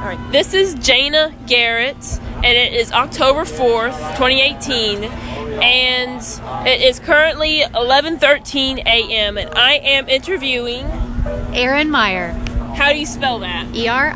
right, this is Jana Garrett, and it is October 4th, 2018, and it is currently 11:13 a.m., and I am interviewing Erin Meyer. How do you spell that?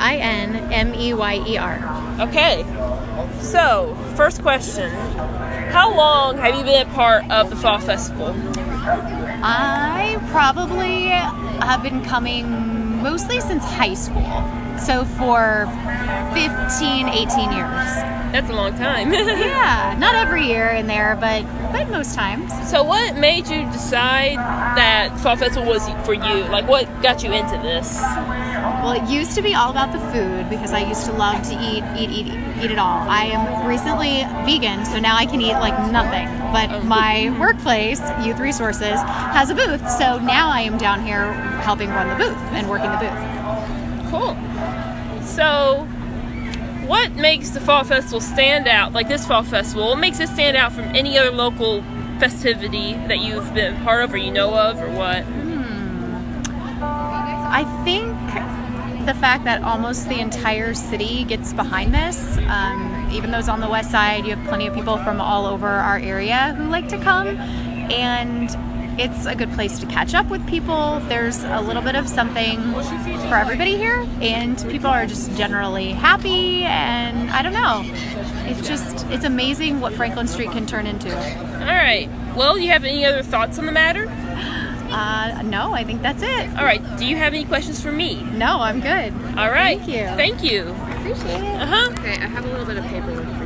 ErinMeyer. Okay, so first question, how long have you been a part of the Fall Festival? I probably have been coming mostly since high school. So for 15, 18 years. That's a long time. Yeah, not every year in there, but most times. So what made you decide that Fall Festival was for you? Like, what got you into this? Well, it used to be all about the food because I used to love to eat it all. I am recently vegan, so now I can eat like nothing. But my workplace, Youth Resources, has a booth, so now I am down here helping run the booth and working the booth. Cool. So, what makes the Fall Festival stand out, like this Fall Festival? What makes it stand out from any other local festivity that you've been part of or you know of, or what? I think the fact that almost the entire city gets behind this, even though it's on the west side, you have plenty of people from all over our area who like to come, and it's a good place to catch up with people. There's a little bit of something for everybody here, and people are just generally happy, and I don't know. It's amazing what Franklin Street can turn into. All right. Well, do you have any other thoughts on the matter? No, I think that's it. All right. Do you have any questions for me? No, I'm good. All right. Thank you. Thank you. Appreciate it. Uh-huh. Okay, I have a little bit of paper.